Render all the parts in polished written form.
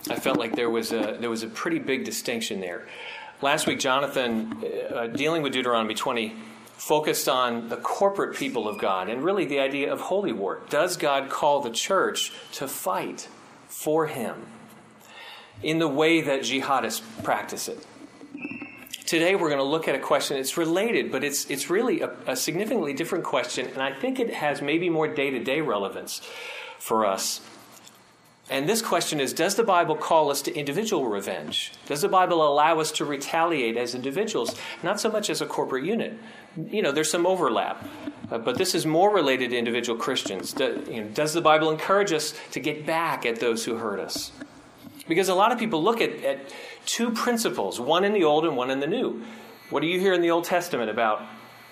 I felt like there was a pretty big distinction there. Last week, Jonathan, dealing with Deuteronomy 20, focused on the corporate people of God and really the idea of holy war. Does God call the church to fight for him in the way that jihadists practice it? Today we're going to look at a question. It's related, but it's really a significantly different question, and I think it has maybe more day-to-day relevance for us. And this question is, does the Bible call us to individual revenge? Does the Bible allow us to retaliate as individuals, not so much as a corporate unit? There's some overlap, but this is more related to individual Christians. Does the Bible encourage us to get back at those who hurt us? Because a lot of people look at two principles, one in the Old and one in the New. What do you hear in the Old Testament about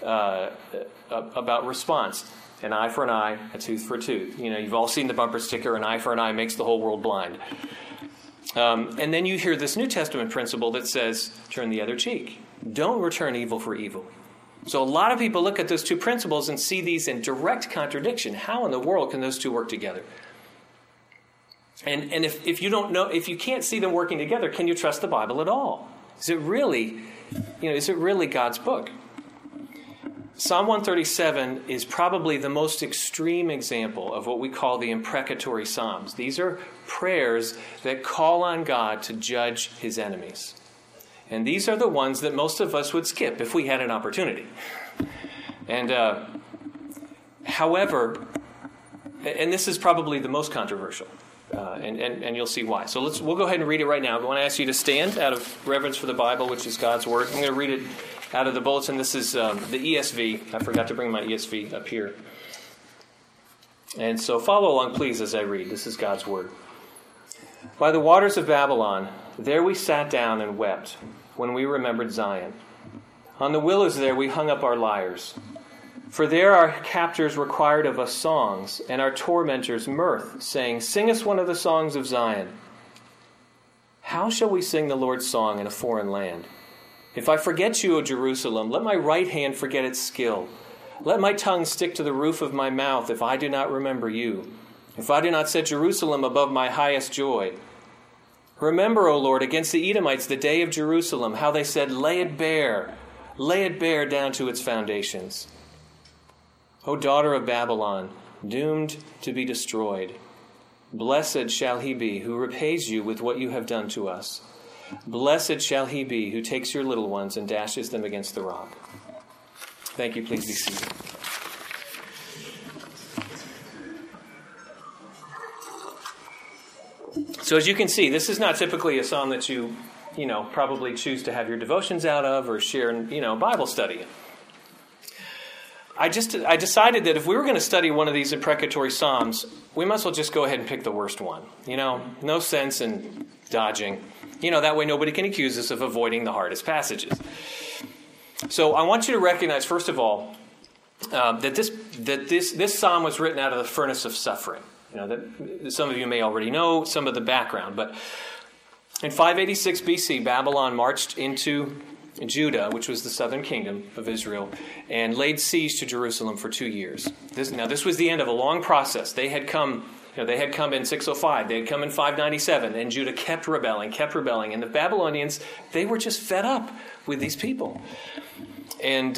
response? An eye for an eye, a tooth for a tooth. You've all seen the bumper sticker, an eye for an eye makes the whole world blind. And then you hear this New Testament principle that says, turn the other cheek. Don't return evil for evil. So a lot of people look at those two principles and see these in direct contradiction. How in the world can those two work together? And if you don't know, if you can't see them working together, can you trust the Bible at all? Is it really God's book? Psalm 137 is probably the most extreme example of what we call the imprecatory Psalms. These are prayers that call on God to judge his enemies. And these are the ones that most of us would skip if we had an opportunity. And however, and this is probably the most controversial. And you'll see why. So we'll go ahead and read it right now. I want to ask you to stand out of reverence for the Bible, which is God's Word. I'm going to read it out of the bulletin. This is the ESV. I forgot to bring my ESV up here. And so follow along, please, as I read. This is God's Word. By the waters of Babylon, there we sat down and wept when we remembered Zion. On the willows there we hung up our lyres. For there our captors required of us songs, and our tormentors mirth, saying, sing us one of the songs of Zion. How shall we sing the Lord's song in a foreign land? If I forget you, O Jerusalem, let my right hand forget its skill. Let my tongue stick to the roof of my mouth if I do not remember you, if I do not set Jerusalem above my highest joy. Remember, O Lord, against the Edomites the day of Jerusalem, how they said, lay it bare down to its foundations. O daughter of Babylon, doomed to be destroyed, blessed shall he be who repays you with what you have done to us. Blessed shall he be who takes your little ones and dashes them against the rock. Thank you. Please be seated. So as you can see, this is not typically a psalm that you probably choose to have your devotions out of or share in, Bible study. I decided that if we were going to study one of these imprecatory psalms, we might as well just go ahead and pick the worst one. No sense in dodging. That way nobody can accuse us of avoiding the hardest passages. So I want you to recognize, first of all, that this psalm was written out of the furnace of suffering. That some of you may already know some of the background, but in 586 BC, Babylon marched into Judah, which was the southern kingdom of Israel, and laid siege to Jerusalem for 2 years. This was the end of a long process. They had come in 605, they had come in 597, and Judah kept rebelling, and the Babylonians, they were just fed up with these people. And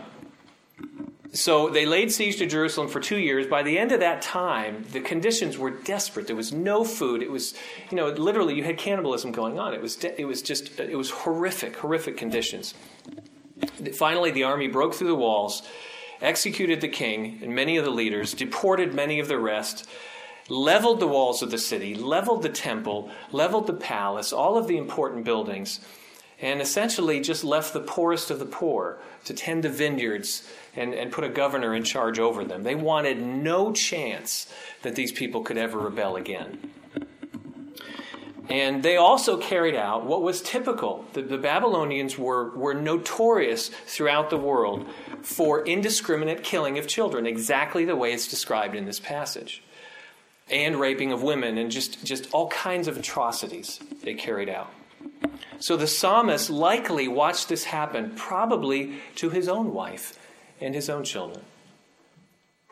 so they laid siege to Jerusalem for 2 years. By the end of that time, the conditions were desperate. There was no food. It was, literally you had cannibalism going on. It was horrific conditions. Finally, the army broke through the walls, executed the king and many of the leaders, deported many of the rest, leveled the walls of the city, leveled the temple, leveled the palace, all of the important buildings, and essentially just left the poorest of the poor to tend the vineyards and put a governor in charge over them. They wanted no chance that these people could ever rebel again. And they also carried out what was typical. The Babylonians were notorious throughout the world for indiscriminate killing of children, exactly the way it's described in this passage. And raping of women, and just all kinds of atrocities they carried out. So the psalmist likely watched this happen, probably to his own wife and his own children.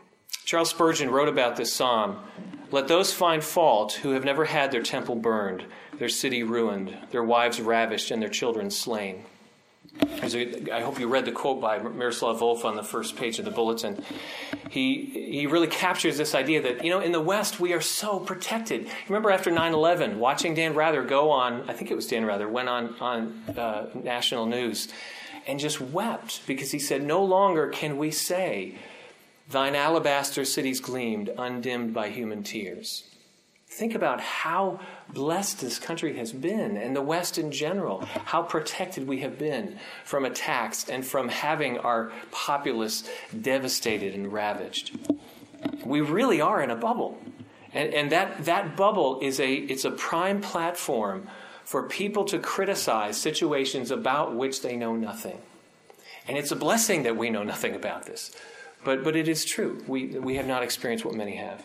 Charles Spurgeon wrote about this psalm, "Let those find fault who have never had their temple burned, their city ruined, their wives ravished, and their children slain." I hope you read the quote by Miroslav Volf on the first page of the bulletin. He really captures this idea that, in the West, we are so protected. Remember after 9/11, watching Dan Rather go on, I think it was Dan Rather, went on national news and just wept because he said, "No longer can we say, 'Thine alabaster cities gleamed, undimmed by human tears.'" Think about how blessed this country has been, and the West in general, how protected we have been from attacks and from having our populace devastated and ravaged. We really are in a bubble. And that bubble it's a prime platform for people to criticize situations about which they know nothing. And it's a blessing that we know nothing about this. But it is true. We have not experienced what many have.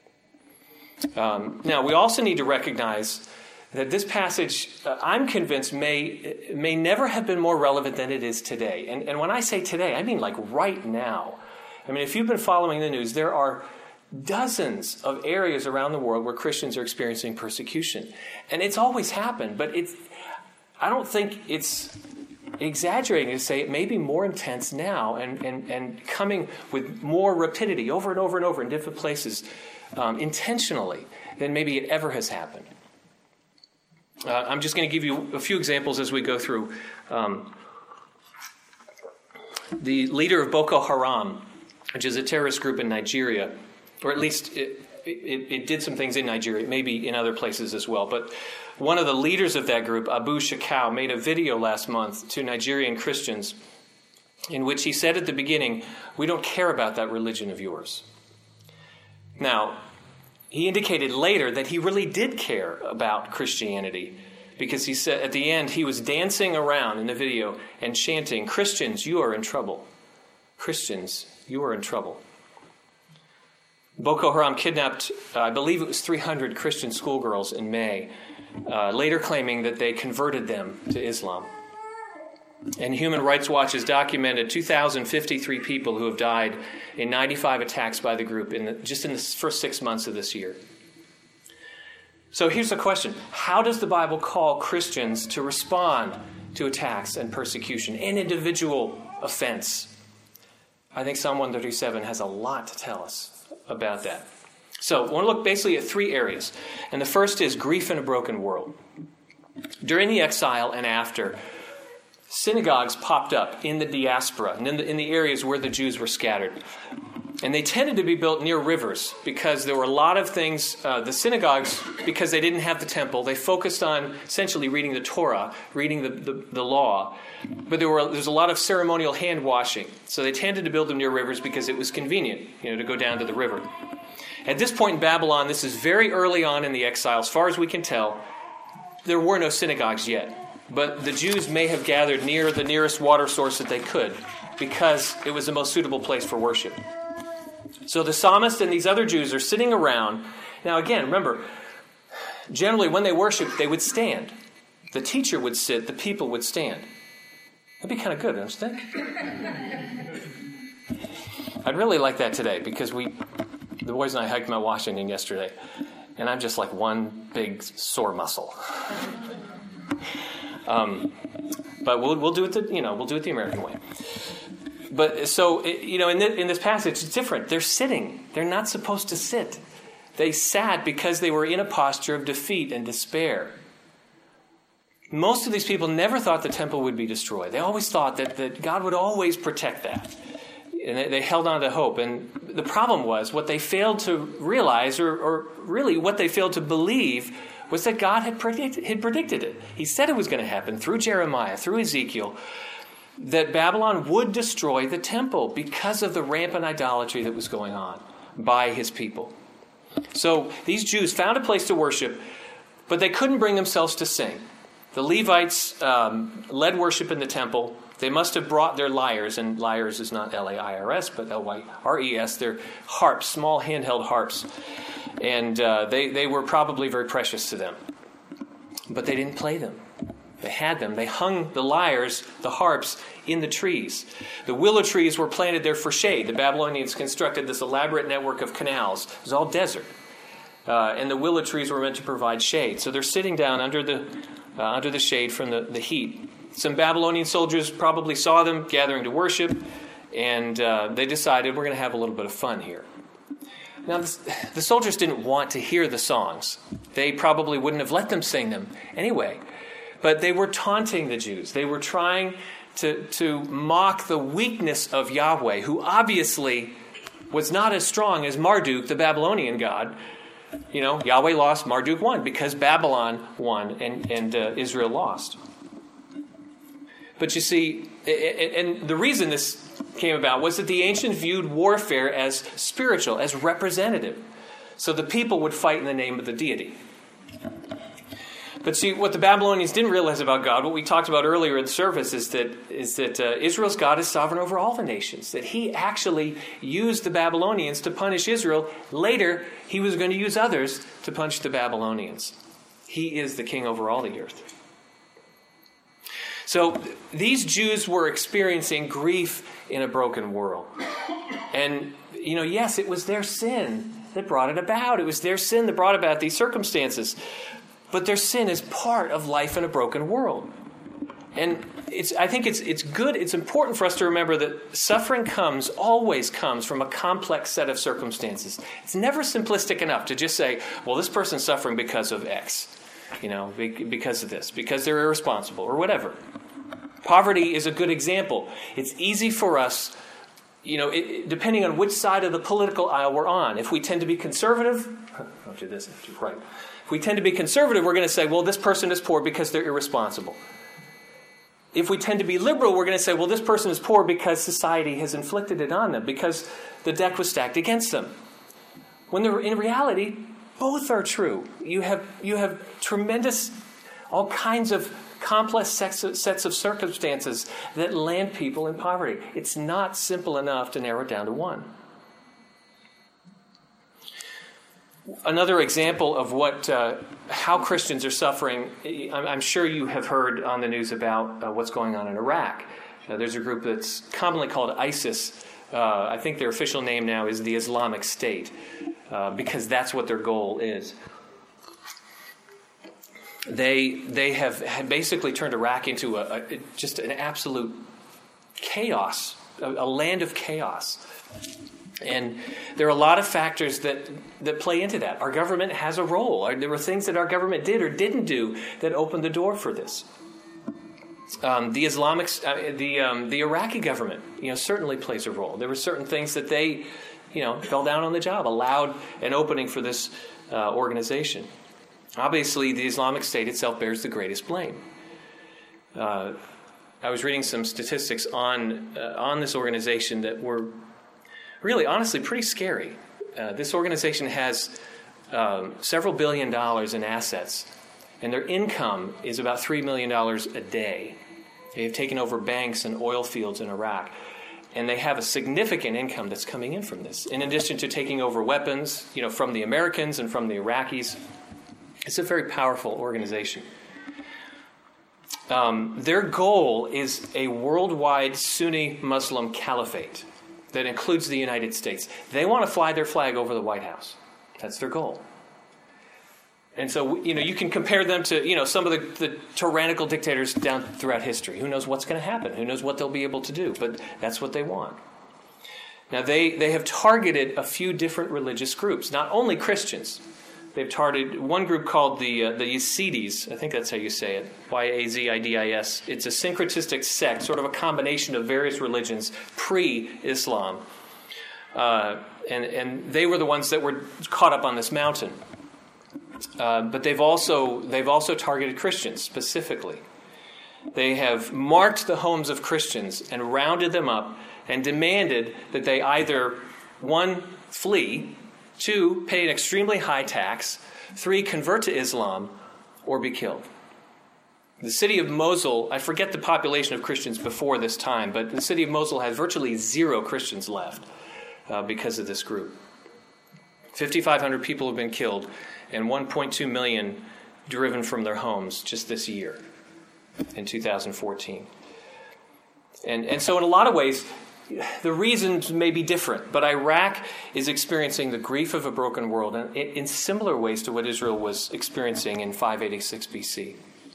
Now, we also need to recognize that this passage, I'm convinced, may never have been more relevant than it is today. And when I say today, I mean like right now. I mean, if you've been following the news, there are dozens of areas around the world where Christians are experiencing persecution. And it's always happened, but I don't think it's exaggerating to say it may be more intense now and coming with more rapidity over and over and over in different places intentionally than maybe it ever has happened. I'm just going to give you a few examples as we go through. The leader of Boko Haram, which is a terrorist group in Nigeria, or at least it did some things in Nigeria, maybe in other places as well, but one of the leaders of that group, Abu Shakau, made a video last month to Nigerian Christians in which he said at the beginning, "We don't care about that religion of yours." Now, he indicated later that he really did care about Christianity because he said at the end he was dancing around in the video and chanting, "Christians, you are in trouble. Christians, you are in trouble." Boko Haram kidnapped, I believe it was 300 Christian schoolgirls in May, later claiming that they converted them to Islam. And Human Rights Watch has documented 2,053 people who have died in 95 attacks by the group just in the first 6 months of this year. So here's the question. How does the Bible call Christians to respond to attacks and persecution and individual offense? I think Psalm 137 has a lot to tell us about that. So I want to look basically at three areas. And the first is grief in a broken world. During the exile and after, synagogues popped up in the diaspora and in the areas where the Jews were scattered. And they tended to be built near rivers because there were a lot of things. The synagogues, because they didn't have the temple, they focused on essentially reading the Torah, reading the law. But there's a lot of ceremonial hand washing. So they tended to build them near rivers because it was convenient, to go down to the river. At this point in Babylon, this is very early on in the exile. As far as we can tell, there were no synagogues yet. But the Jews may have gathered near the nearest water source that they could because it was the most suitable place for worship. So the psalmist and these other Jews are sitting around. Now again, remember, generally when they worshiped, they would stand. The teacher would sit, the people would stand. That'd be kind of good, don't you think? I'd really like that today because the boys and I hiked Mount Washington yesterday, and I'm just like one big sore muscle. But we'll do it the American way. But so in this passage, it's different. They're sitting. They're not supposed to sit. They sat because they were in a posture of defeat and despair. Most of these people never thought the temple would be destroyed. They always thought that God would always protect that. And they held on to hope. And the problem was what they failed to realize, or really what they failed to believe, was that God had predicted it. He said it was going to happen through Jeremiah, through Ezekiel, that Babylon would destroy the temple because of the rampant idolatry that was going on by his people. So these Jews found a place to worship, but they couldn't bring themselves to sing. The Levites led worship in the temple. They must have brought their lyres, and lyres is not L-A-I-R-S, but L-Y-R-E-S. They're harps, small handheld harps. And they were probably very precious to them. But they didn't play them. They had them. They hung the lyres, the harps, in the trees. The willow trees were planted there for shade. The Babylonians constructed this elaborate network of canals. It was all desert. And the willow trees were meant to provide shade. So they're sitting down under the shade from the heat. Some Babylonian soldiers probably saw them gathering to worship, and they decided, we're going to have a little bit of fun here. Now, the soldiers didn't want to hear the songs. They probably wouldn't have let them sing them anyway. But they were taunting the Jews. They were trying to mock the weakness of Yahweh, who obviously was not as strong as Marduk, the Babylonian god. You know, Yahweh lost, Marduk won, because Babylon won and Israel lost. But you see, and the reason this came about was that the ancients viewed warfare as spiritual, as representative. So the people would fight in the name of the deity. But see, what the Babylonians didn't realize about God, what we talked about earlier in the service, is that Israel's God is sovereign over all the nations. That he actually used the Babylonians to punish Israel. Later, he was going to use others to punish the Babylonians. He is the king over all the earth. So these Jews were experiencing grief in a broken world. And, you know, yes, it was their sin that brought it about. It was their sin that brought about these circumstances. But their sin is part of life in a broken world. And I think it's good, it's important for us to remember that suffering always comes from a complex set of circumstances. It's never simplistic enough to just say, well, this person's suffering because of X, you know, because of this, because they're irresponsible or whatever. Poverty is a good example. It's easy for us, you know, depending on which side of the political aisle we're on. If we tend to be conservative, don't do this, do right. If we tend to be conservative, we're going to say, well, this person is poor because they're irresponsible. If we tend to be liberal, we're going to say, well, this person is poor because society has inflicted it on them, because the deck was stacked against them. When in reality, both are true. You have tremendous, all kinds of complex sets of circumstances that land people in poverty. It's not simple enough to narrow it down to one. Another example of how Christians are suffering, I'm sure you have heard on the news about what's going on in Iraq. There's a group that's commonly called ISIS. I think their official name now is the Islamic State, because that's what their goal is. They have basically turned Iraq into just an absolute chaos, a land of chaos. And there are a lot of factors that play into that. Our government has a role. There were things that our government did or didn't do that opened the door for this. The Iraqi government, certainly plays a role. There were certain things that they, fell down on the job, allowed an opening for this organization. Obviously, the Islamic State itself bears the greatest blame. I was reading some statistics on this organization that were really, honestly, pretty scary. This organization has several $1 billion in assets, and their income is about $3 million a day. They have taken over banks and oil fields in Iraq, and they have a significant income that's coming in from this, in addition to taking over weapons, from the Americans and from the Iraqis. It's a very powerful organization. Their goal is a worldwide Sunni Muslim caliphate that includes the United States. They want to fly their flag over the White House. That's their goal. And so, you can compare them to, some of the tyrannical dictators down throughout history. Who knows what's going to happen? Who knows what they'll be able to do? But that's what they want. Now, they have targeted a few different religious groups, not only Christians. They've targeted one group called the Yazidis. I think that's how you say it. Yazidis. It's a syncretistic sect, sort of a combination of various religions pre-Islam. And they were the ones that were caught up on this mountain. But they've also targeted Christians specifically. They have marked the homes of Christians and rounded them up and demanded that they either, 1, flee, 2, pay an extremely high tax, 3, convert to Islam, or be killed. The city of Mosul, I forget the population of Christians before this time, but the city of Mosul has virtually 0 Christians left because of this group. 5,500 people have been killed and 1.2 million driven from their homes just this year. in 2014. And so in a lot of ways, the reasons may be different, but Iraq is experiencing the grief of a broken world in similar ways to what Israel was experiencing in 586 BC.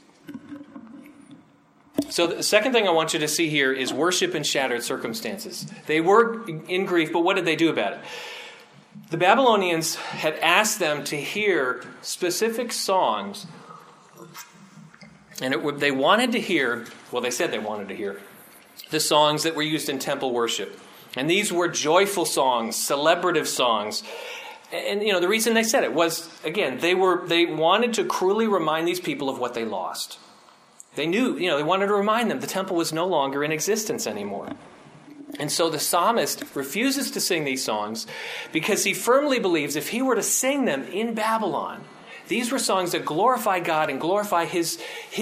So the second thing I want you to see here is worship in shattered circumstances. They were in grief, but what did they do about it? The Babylonians had asked them to hear specific songs, and they wanted to hear, well, they said they wanted to hear, the songs that were used in temple worship. And these were joyful songs, celebrative songs. And, the reason they said it was, again, they wanted to cruelly remind these people of what they lost. They knew, they wanted to remind them the temple was no longer in existence anymore. And so the psalmist refuses to sing these songs because he firmly believes if he were to sing them in Babylon, these were songs that glorify God and glorify his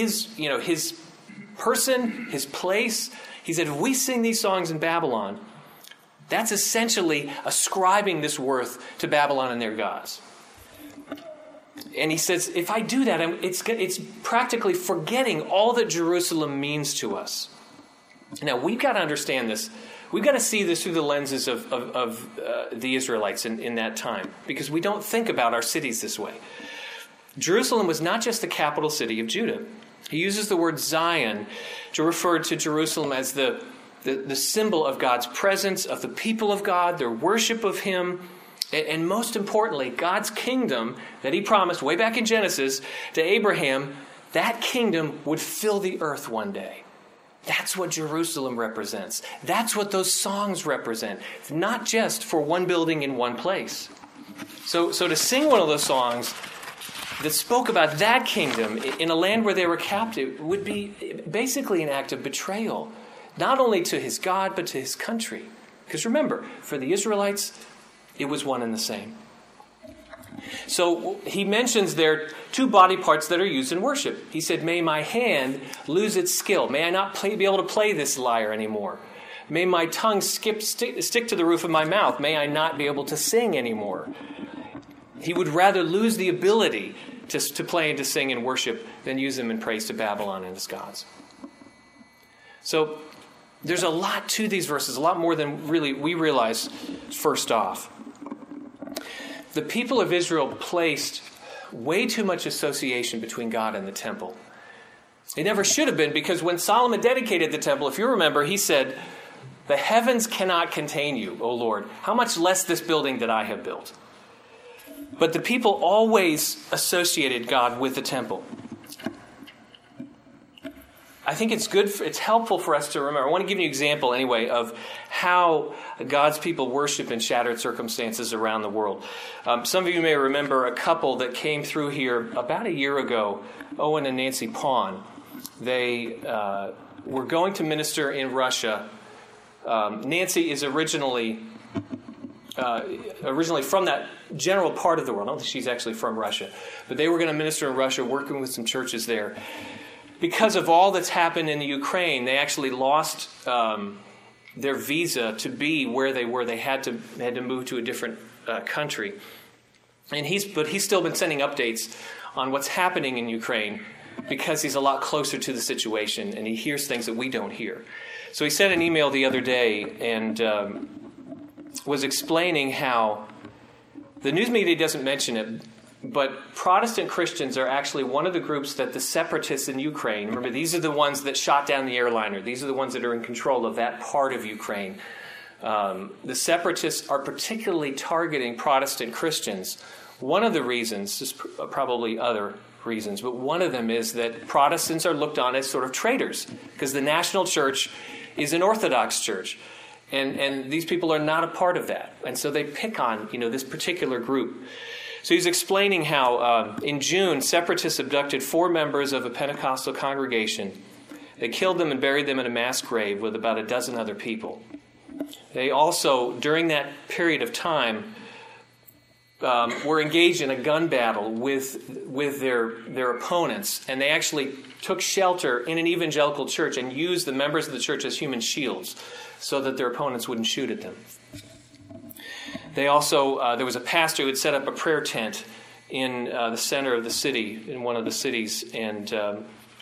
person, his place. He said, if we sing these songs in Babylon, that's essentially ascribing this worth to Babylon and their gods. And he says, if I do that, it's practically forgetting all that Jerusalem means to us. Now, we've got to understand this. We've got to see this through the lenses of the Israelites in that time, because we don't think about our cities this way. Jerusalem was not just the capital city of Judah. He uses the word Zion to refer to Jerusalem as the symbol of God's presence, of the people of God, their worship of him, and most importantly, God's kingdom that he promised way back in Genesis to Abraham, that kingdom would fill the earth one day. That's what Jerusalem represents. That's what those songs represent. It's not just for one building in one place. So to sing one of those songs that spoke about that kingdom in a land where they were captive would be basically an act of betrayal, not only to his God, but to his country. Because remember, for the Israelites, it was one and the same. So he mentions there two body parts that are used in worship. He said, may my hand lose its skill. May I not be able to play this lyre anymore. May my tongue stick to the roof of my mouth. May I not be able to sing anymore. He would rather lose the ability to play and to sing and worship than use them in praise to Babylon and its gods. So there's a lot to these verses, a lot more than really we realize first off. The people of Israel placed way too much association between God and the temple. It never should have been, because when Solomon dedicated the temple, if you remember, he said, the heavens cannot contain you, O Lord. How much less this building that I have built? But the people always associated God with the temple. I think it's helpful for us to remember. I want to give you an example anyway of how God's people worship in shattered circumstances around the world. Some of you may remember a couple that came through here about a year ago, Owen and Nancy Pawn. They were going to minister in Russia. Nancy is originally from that general part of the world. I don't think she's actually from Russia. But they were going to minister in Russia, working with some churches there. Because of all that's happened in the Ukraine, they actually lost their visa to be where they were. They had to move to a different country. And he's still been sending updates on what's happening in Ukraine, because he's a lot closer to the situation and he hears things that we don't hear. So he sent an email the other day and was explaining how the news media doesn't mention it, but Protestant Christians are actually one of the groups that the separatists in Ukraine, remember, these are the ones that shot down the airliner. These are the ones that are in control of that part of Ukraine. The separatists are particularly targeting Protestant Christians. One of the reasons, there's probably other reasons, but one of them is that Protestants are looked on as sort of traitors, because the national church is an Orthodox church. And these people are not a part of that. And so they pick on, this particular group. So he's explaining how in June, separatists abducted 4 members of a Pentecostal congregation. They killed them and buried them in a mass grave with about a dozen other people. They also, during that period of time, were engaged in a gun battle with their opponents. And they actually took shelter in an evangelical church and used the members of the church as human shields so that their opponents wouldn't shoot at them. They also, there was a pastor who had set up a prayer tent in the center of the city, in one of the cities, and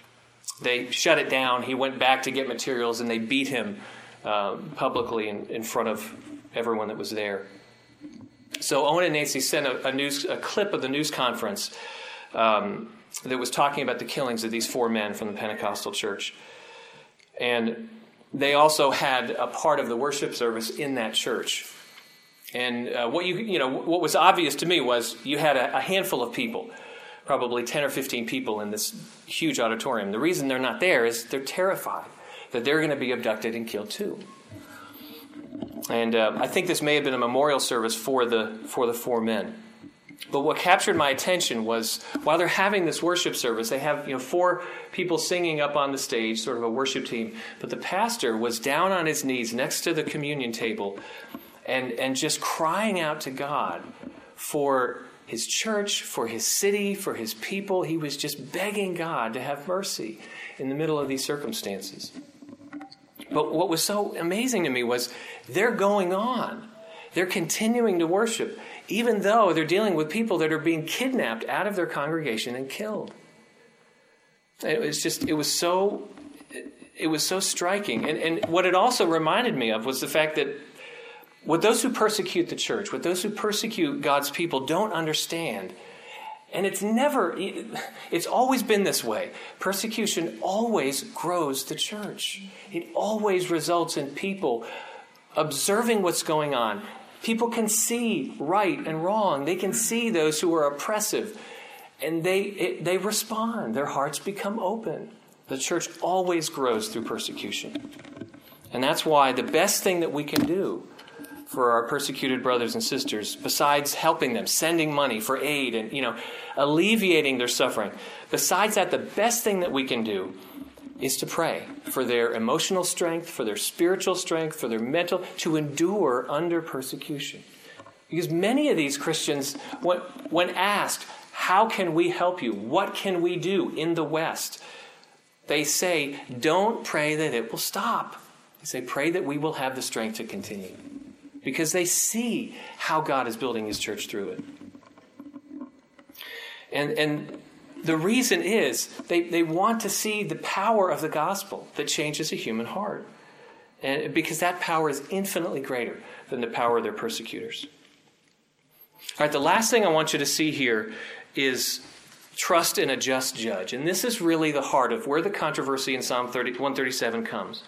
they shut it down. He went back to get materials, and they beat him publicly in front of everyone that was there. So Owen and Nancy sent a clip of the news conference that was talking about the killings of these 4 men from the Pentecostal church. And they also had a part of the worship service in that church. And what was obvious to me was you had a handful of people, probably 10 or 15 people in this huge auditorium. The reason they're not there is they're terrified that they're going to be abducted and killed too. And I think this may have been a memorial service for the 4 men. But what captured my attention was while they're having this worship service, they have 4 people singing up on the stage, sort of a worship team. But the pastor was down on his knees next to the communion table and just crying out to God for his church, for his city, for his people. He was just begging God to have mercy in the middle of these circumstances. But what was so amazing to me was they're going on. They're continuing to worship, even though they're dealing with people that are being kidnapped out of their congregation and killed. It was so striking. And what it also reminded me of was the fact that what those who persecute the church, what those who persecute God's people don't understand, and it's always been this way. Persecution always grows the church. It always results in people observing what's going on. People can see right and wrong. They can see those who are oppressive, and they respond. Their hearts become open. The church always grows through persecution. And that's why the best thing that we can do for our persecuted brothers and sisters, besides helping them, sending money for aid and, alleviating their suffering, besides that, the best thing that we can do is to pray for their emotional strength, for their spiritual strength, for their mental, to endure under persecution. Because many of these Christians, when asked, how can we help you? What can we do in the West? They say, don't pray that it will stop. They say, pray that we will have the strength to continue. Because they see how God is building his church through it. And the reason is they want to see the power of the gospel that changes a human heart. And because that power is infinitely greater than the power of their persecutors. All right, the last thing I want you to see here is trust in a just judge. And this is really the heart of where the controversy in Psalm 137 comes.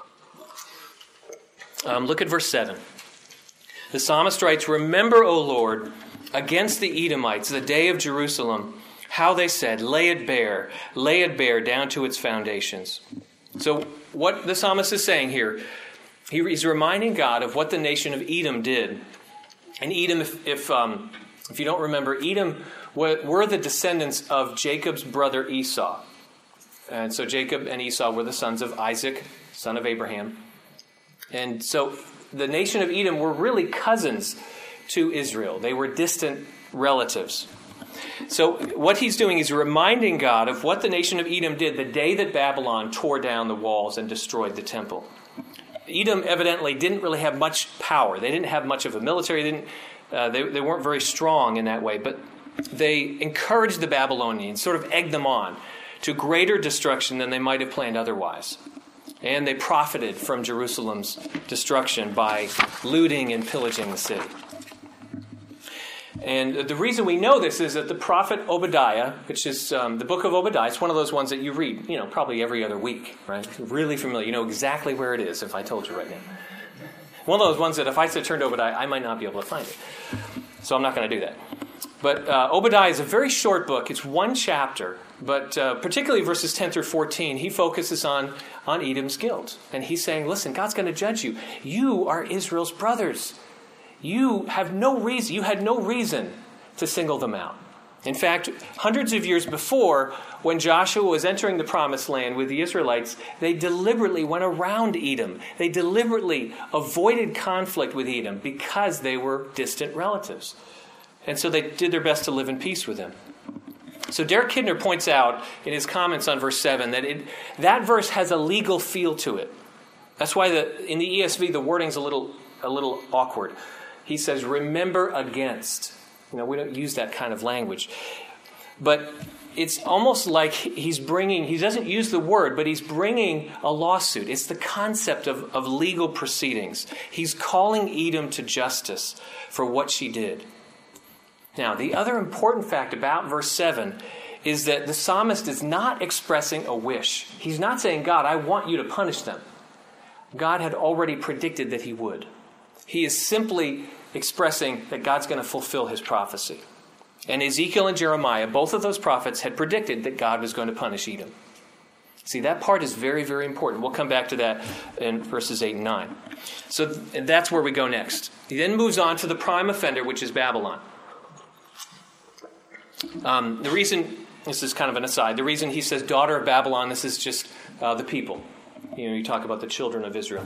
Look at verse 7. The psalmist writes, "Remember, O Lord, against the Edomites, the day of Jerusalem, how they said, lay it bare down to its foundations." So what the psalmist is saying here, he's reminding God of what the nation of Edom did. And Edom, if you don't remember, Edom were the descendants of Jacob's brother Esau. And so Jacob and Esau were the sons of Isaac, son of Abraham. And so the nation of Edom were really cousins to Israel. They were distant relatives. So what he's doing is reminding God of what the nation of Edom did the day that Babylon tore down the walls and destroyed the temple. Edom evidently didn't really have much power. They didn't have much of a military. They weren't very strong in that way. But they encouraged the Babylonians, sort of egged them on to greater destruction than they might have planned otherwise. And they profited from Jerusalem's destruction by looting and pillaging the city. And the reason we know this is that the prophet Obadiah, which is the book of Obadiah, it's one of those ones that you read, probably every other week, right? Really familiar. You know exactly where it is if I told you right now. One of those ones that if I said turn to Obadiah, I might not be able to find it. So I'm not going to do that. But Obadiah is a very short book. It's one chapter. But particularly verses 10 through 14, he focuses on Edom's guilt. And he's saying, listen, God's going to judge you. You are Israel's brothers. You had no reason to single them out. In fact, hundreds of years before, when Joshua was entering the promised land with the Israelites, they deliberately went around Edom. They deliberately avoided conflict with Edom because they were distant relatives. And so they did their best to live in peace with them. So Derek Kidner points out in his comments on verse 7 that verse has a legal feel to it. That's why in the ESV the wording's a little awkward. He says, remember against. We don't use that kind of language. But it's almost like he doesn't use the word, but he's bringing a lawsuit. It's the concept of legal proceedings. He's calling Edom to justice for what she did. Now, the other important fact about verse 7 is that the psalmist is not expressing a wish. He's not saying, God, I want you to punish them. God had already predicted that he would. He is simply expressing that God's going to fulfill his prophecy. And Ezekiel and Jeremiah, both of those prophets, had predicted that God was going to punish Edom. See, that part is very, very important. We'll come back to that in verses 8 and 9. So that's where we go next. He then moves on to the prime offender, which is Babylon. The reason, this is kind of an aside, the reason he says daughter of Babylon, this is just the people. You talk about the children of Israel.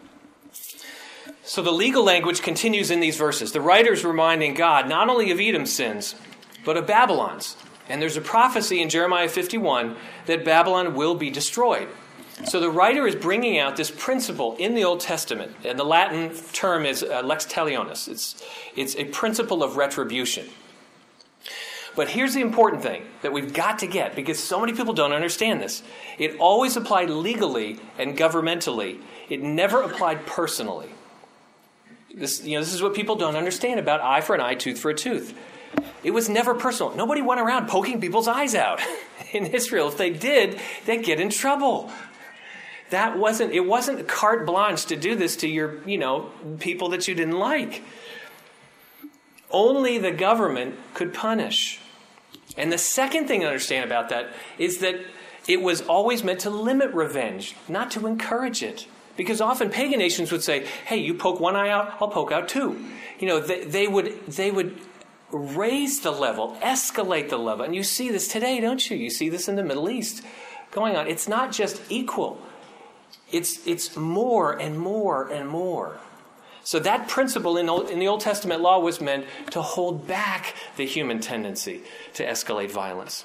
So the legal language continues in these verses. The writer's reminding God not only of Edom's sins, but of Babylon's. And there's a prophecy in Jeremiah 51 that Babylon will be destroyed. So the writer is bringing out this principle in the Old Testament. And the Latin term is lex talionis. It's a principle of retribution. But here's the important thing that we've got to get, because so many people don't understand this. It always applied legally and governmentally. It never applied personally. This is what people don't understand about eye for an eye, tooth for a tooth. It was never personal. Nobody went around poking people's eyes out in Israel. If they did, they'd get in trouble. It wasn't carte blanche to do this to your, people that you didn't like. Only the government could punish. And the second thing to understand about that is that it was always meant to limit revenge, not to encourage it. Because often pagan nations would say, hey, you poke one eye out, I'll poke out two. They would raise the level, escalate the level. And you see this today, don't you? You see this in the Middle East going on. It's not just equal. It's more and more and more. So that principle in the Old Testament law was meant to hold back the human tendency to escalate violence.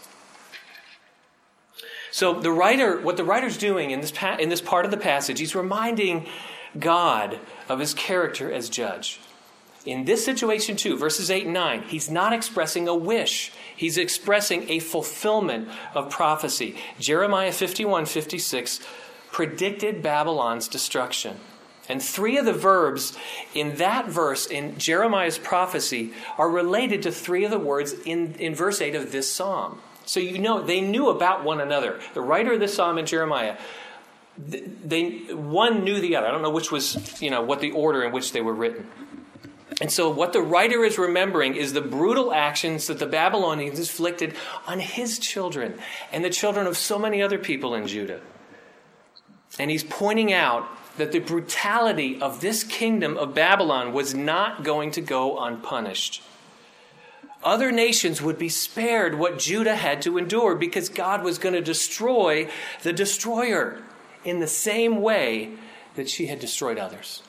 So what the writer's doing in this part of the passage, he's reminding God of his character as judge. In this situation too, verses 8 and 9, he's not expressing a wish. He's expressing a fulfillment of prophecy. Jeremiah 51:56 predicted Babylon's destruction. And 3 of the verbs in that verse in Jeremiah's prophecy are related to 3 of the words in verse 8 of this psalm. So they knew about one another. The writer of this psalm and Jeremiah, one knew the other. I don't know which was, what the order in which they were written. And so what the writer is remembering is the brutal actions that the Babylonians inflicted on his children and the children of so many other people in Judah. And he's pointing out that the brutality of this kingdom of Babylon was not going to go unpunished. Other nations would be spared what Judah had to endure because God was going to destroy the destroyer in the same way that she had destroyed others.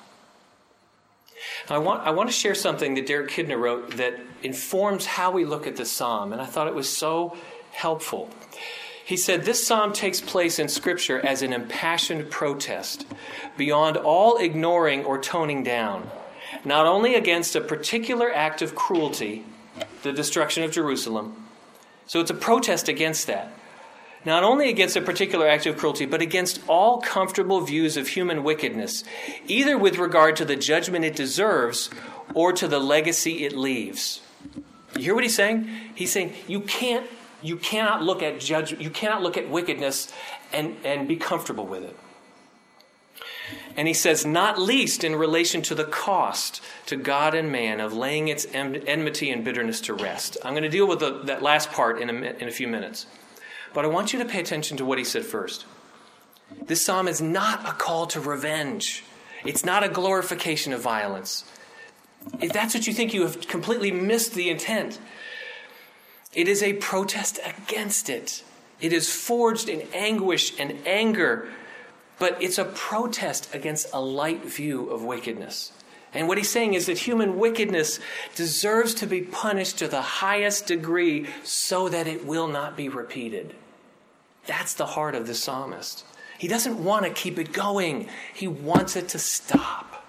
I want to share something that Derek Kidner wrote that informs how we look at this psalm, and I thought it was so helpful. He said, this psalm takes place in Scripture as an impassioned protest, beyond all ignoring or toning down, not only against a particular act of cruelty, the destruction of Jerusalem. So it's a protest against that. Not only against a particular act of cruelty, but against all comfortable views of human wickedness, either with regard to the judgment it deserves or to the legacy it leaves. You hear what he's saying? He's saying you cannot look at wickedness and be comfortable with it. And he says, not least in relation to the cost to God and man of laying its enmity and bitterness to rest. I'm going to deal with that last part in a few minutes. But I want you to pay attention to what he said first. This psalm is not a call to revenge. It's not a glorification of violence. If that's what you think, you have completely missed the intent. It is a protest against it. It is forged in anguish and anger, but it's a protest against a light view of wickedness. And what he's saying is that human wickedness deserves to be punished to the highest degree so that it will not be repeated. That's the heart of the psalmist. He doesn't want to keep it going. He wants it to stop.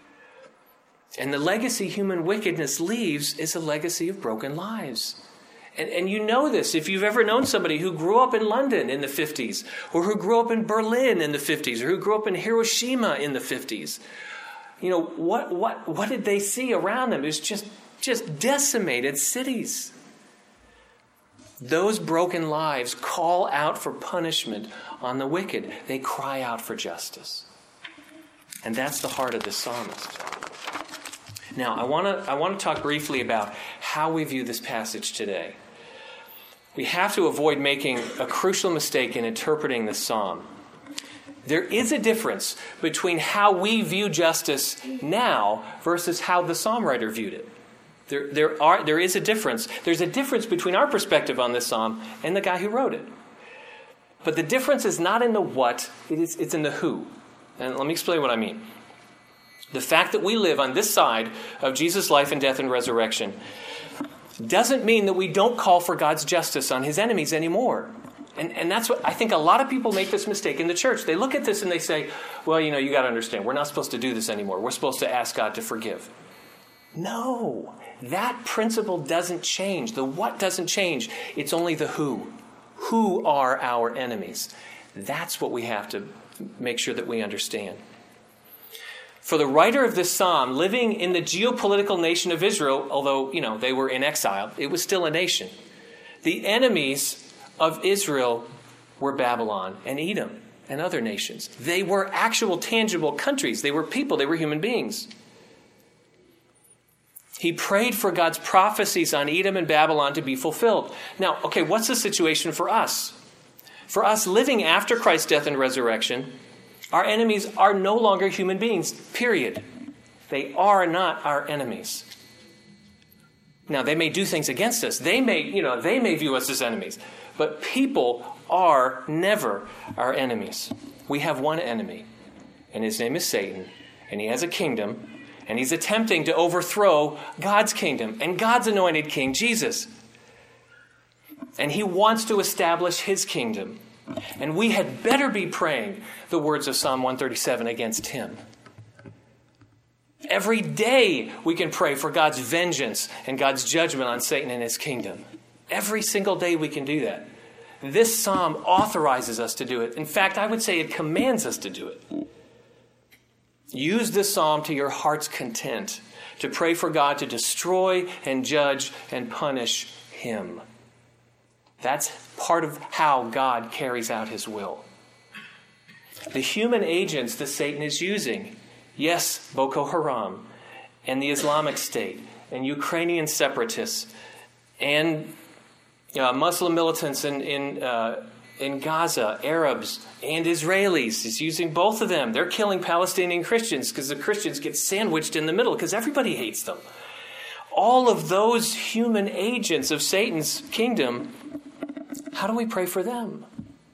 And the legacy human wickedness leaves is a legacy of broken lives. And you know this if you've ever known somebody who grew up in London in the 50s, or who grew up in Berlin in the 50s, or who grew up in Hiroshima in the 50s. You know, what did they see around them? It was just decimated cities. Those broken lives call out for punishment on the wicked. They cry out for justice. And that's the heart of the psalmist. Now, I want to talk briefly about how we view this passage today. We have to avoid making a crucial mistake in interpreting the psalm. There is a difference between how we view justice now versus how the psalm writer viewed it. There is a difference. There's a difference between our perspective on this psalm and the guy who wrote it. But the difference is not in the what, it's in the who. And let me explain what I mean. The fact that we live on this side of Jesus' life and death and resurrection doesn't mean that we don't call for God's justice on his enemies anymore. And that's what I think a lot of people make this mistake in the church. They look at this and they say, well, you got to understand, we're not supposed to do this anymore. We're supposed to ask God to forgive. No, that principle doesn't change. The what doesn't change. It's only the who. Who are our enemies? That's what we have to make sure that we understand. For the writer of this psalm, living in the geopolitical nation of Israel, although, they were in exile, it was still a nation. The enemies of Israel were Babylon and Edom and other nations. They were actual, tangible countries. They were people. They were human beings. He prayed for God's prophecies on Edom and Babylon to be fulfilled. Now, okay, what's the situation for us? For us living after Christ's death and resurrection, our enemies are no longer human beings, period. They are not our enemies. Now, they may do things against us. They may view us as enemies. But people are never our enemies. We have one enemy, and his name is Satan, and he has a kingdom, and he's attempting to overthrow God's kingdom and God's anointed king, Jesus. And he wants to establish his kingdom. And we had better be praying the words of Psalm 137 against him. Every day we can pray for God's vengeance and God's judgment on Satan and his kingdom. Every single day we can do that. This psalm authorizes us to do it. In fact, I would say it commands us to do it. Use this psalm to your heart's content, to pray for God to destroy and judge and punish him. That's part of how God carries out his will. The human agents that Satan is using, yes, Boko Haram and the Islamic State and Ukrainian separatists and Muslim militants in Gaza, Arabs and Israelis. He's using both of them. They're killing Palestinian Christians because the Christians get sandwiched in the middle because everybody hates them. All of those human agents of Satan's kingdom, how do we pray for them?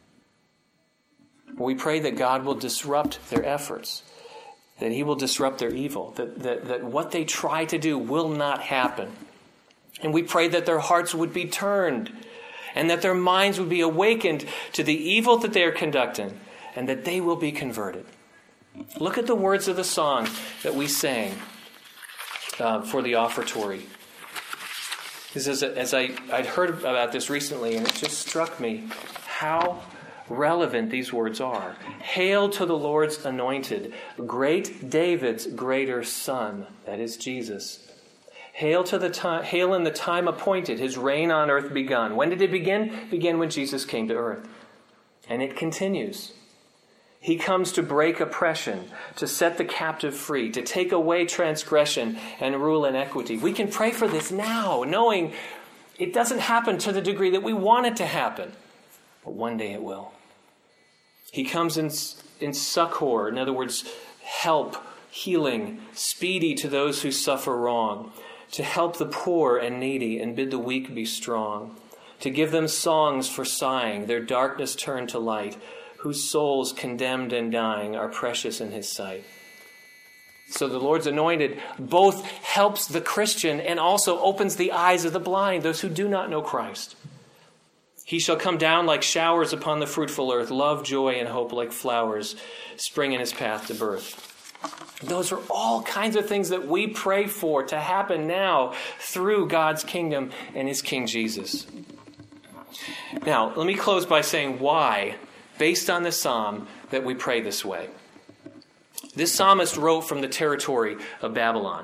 We pray that God will disrupt their efforts, that he will disrupt their evil, that what they try to do will not happen. And we pray that their hearts would be turned and that their minds would be awakened to the evil that they are conducting and that they will be converted. Look at the words of the song that we sang for the offertory. Because I'd heard about this recently, and it just struck me how relevant these words are. Hail to the Lord's anointed, great David's greater son, that is Jesus. Hail in the time appointed, his reign on earth begun. When did it begin? It began when Jesus came to earth. And it continues. He comes to break oppression, to set the captive free, to take away transgression and rule inequity. We can pray for this now, knowing it doesn't happen to the degree that we want it to happen. But one day it will. He comes in succor, in other words, help, healing, speedy to those who suffer wrong, to help the poor and needy and bid the weak be strong, to give them songs for sighing, their darkness turned to light, whose souls condemned and dying are precious in his sight. So the Lord's anointed both helps the Christian and also opens the eyes of the blind, those who do not know Christ. He shall come down like showers upon the fruitful earth, love, joy, and hope like flowers spring in his path to birth. Those are all kinds of things that we pray for to happen now through God's kingdom and his King Jesus. Now, let me close by saying why, based on this psalm, that we pray this way. This psalmist wrote from the territory of Babylon.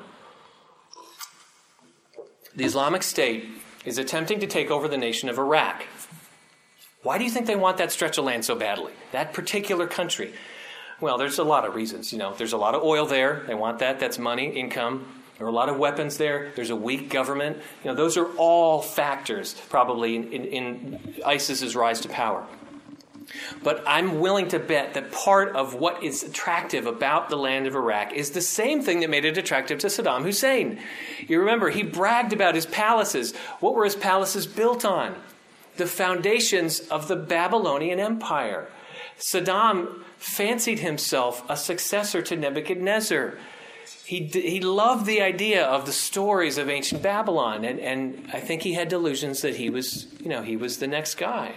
The Islamic State is attempting to take over the nation of Iraq. Why do you think they want that stretch of land so badly? That particular country? Well, there's a lot of reasons. There's a lot of oil there. They want that. That's money, income. There are a lot of weapons there. There's a weak government. Those are all factors probably in ISIS's rise to power. But I'm willing to bet that part of what is attractive about the land of Iraq is the same thing that made it attractive to Saddam Hussein. You remember, he bragged about his palaces. What were his palaces built on? The foundations of the Babylonian Empire. Saddam fancied himself a successor to Nebuchadnezzar. He loved the idea of the stories of ancient Babylon, and I think he had delusions that he was the next guy.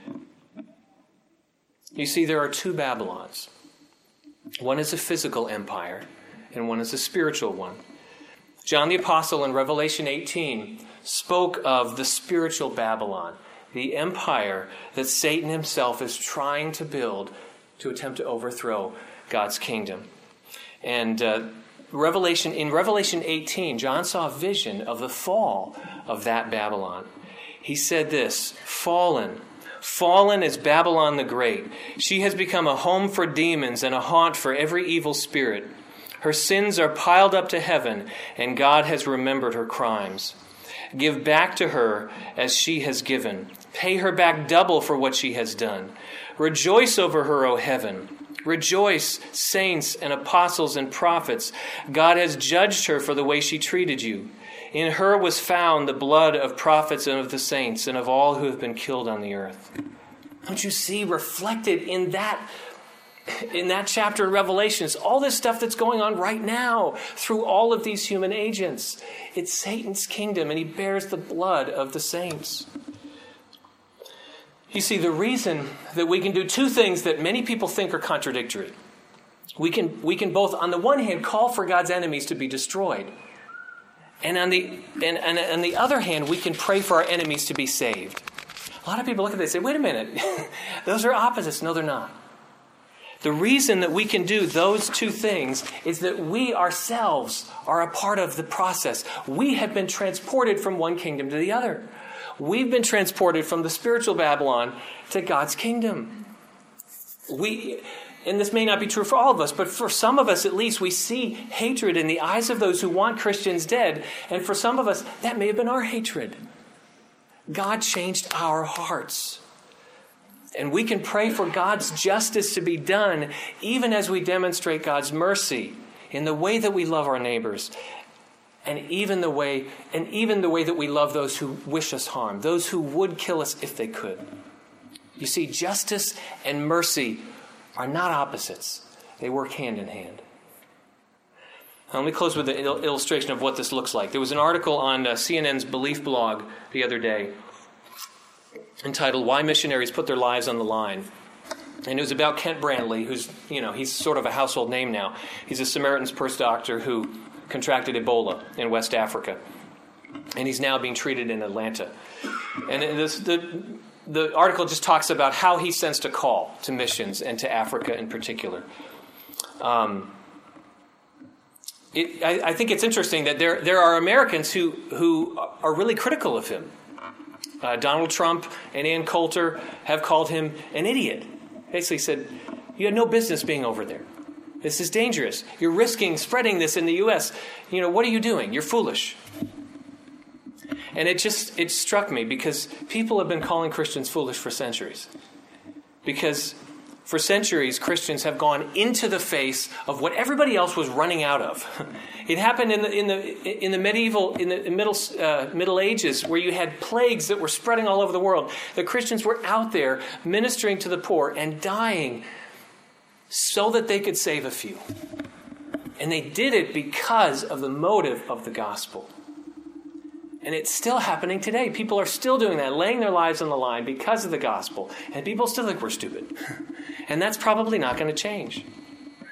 You see, there are two Babylons. One is a physical empire, and one is a spiritual one. John the Apostle in Revelation 18 spoke of the spiritual Babylon, the empire that Satan himself is trying to build to attempt to overthrow God's kingdom. And in Revelation 18, John saw a vision of the fall of that Babylon. He said this, Fallen is Babylon the Great. She has become a home for demons and a haunt for every evil spirit. Her sins are piled up to heaven, and God has remembered her crimes. Give back to her as she has given. Pay her back double for what she has done. Rejoice over her, O heaven. Rejoice, saints and apostles and prophets. God has judged her for the way she treated you. In her was found the blood of prophets and of the saints and of all who have been killed on the earth. Don't you see reflected in that chapter in Revelation? It's all this stuff that's going on right now through all of these human agents. It's Satan's kingdom, and he bears the blood of the saints. You see, the reason that we can do two things that many people think are contradictory. We can both, on the one hand, call for God's enemies to be destroyed. And on the other hand, we can pray for our enemies to be saved. A lot of people look at this and say, wait a minute, those are opposites. No, they're not. The reason that we can do those two things is that we ourselves are a part of the process. We have been transported from one kingdom to the other. We've been transported from the spiritual Babylon to God's kingdom. And this may not be true for all of us, but for some of us at least, we see hatred in the eyes of those who want Christians dead. And for some of us, that may have been our hatred. God changed our hearts. And we can pray for God's justice to be done, even as we demonstrate God's mercy in the way that we love our neighbors, and even the way that we love those who wish us harm, those who would kill us if they could. You see, justice and mercy are not opposites. They work hand in hand. Now, let me close with an illustration of what this looks like. There was an article on CNN's Belief blog the other day entitled "Why Missionaries Put Their Lives on the Line." And it was about Kent Brandley, who's, he's sort of a household name now. He's a Samaritan's Purse doctor who contracted Ebola in West Africa. And he's now being treated in Atlanta. And the article just talks about how he sensed a call to missions and to Africa in particular. I think it's interesting that there are Americans who are really critical of him. Donald Trump and Ann Coulter have called him an idiot. Basically said, you had no business being over there. This is dangerous. You're risking spreading this in the U.S. What are you doing? You're foolish. And it struck me because people have been calling Christians foolish for centuries. Because for centuries, Christians have gone into the face of what everybody else was running out of. It happened in the Middle Ages, where you had plagues that were spreading all over the world. The Christians were out there ministering to the poor and dying so that they could save a few. And they did it because of the motive of the gospel. And it's still happening today. People are still doing that, laying their lives on the line because of the gospel. And people still think we're stupid. And that's probably not going to change.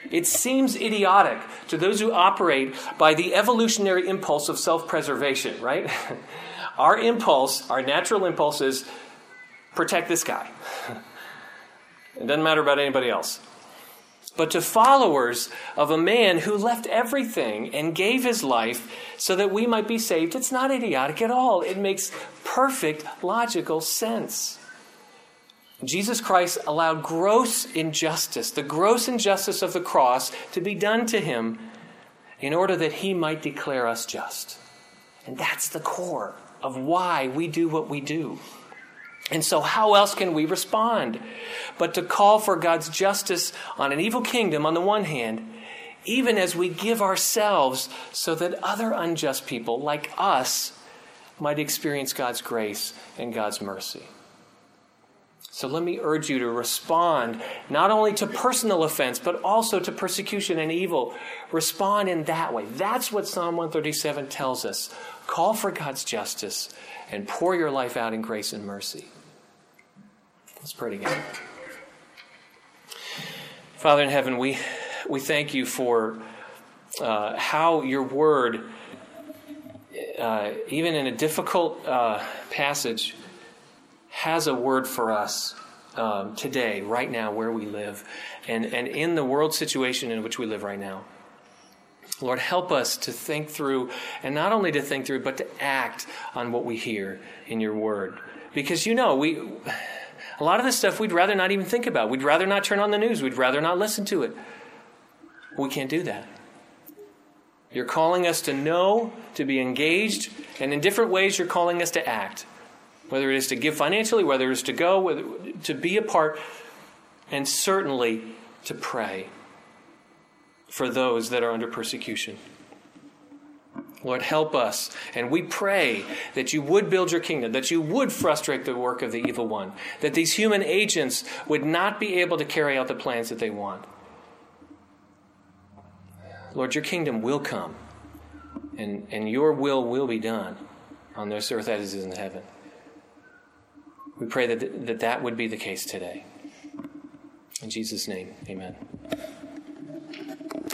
It seems idiotic to those who operate by the evolutionary impulse of self-preservation, right? Our impulse, our natural impulse is protect this guy. It doesn't matter about anybody else. But to followers of a man who left everything and gave his life so that we might be saved, it's not idiotic at all. It makes perfect logical sense. Jesus Christ allowed gross injustice, the gross injustice of the cross, to be done to him in order that he might declare us just. And that's the core of why we do what we do. And so how else can we respond but to call for God's justice on an evil kingdom on the one hand, even as we give ourselves so that other unjust people like us might experience God's grace and God's mercy. So let me urge you to respond not only to personal offense, but also to persecution and evil. Respond in that way. That's what Psalm 137 tells us. Call for God's justice and pour your life out in grace and mercy. Let's pray together. Father in heaven, we thank you for how your word, even in a difficult passage, has a word for us today, right now, where we live, and in the world situation in which we live right now. Lord, help us to think through, and not only to think through, but to act on what we hear in your word. Because a lot of this stuff we'd rather not even think about. We'd rather not turn on the news. We'd rather not listen to it. We can't do that. You're calling us to know, to be engaged, and in different ways you're calling us to act. Whether it is to give financially, whether it is to go, whether to be a part, and certainly to pray for those that are under persecution. Lord, help us, and we pray that you would build your kingdom, that you would frustrate the work of the evil one, that these human agents would not be able to carry out the plans that they want. Lord, your kingdom will come, and your will be done on this earth as it is in heaven. We pray that would be the case today. In Jesus' name, amen.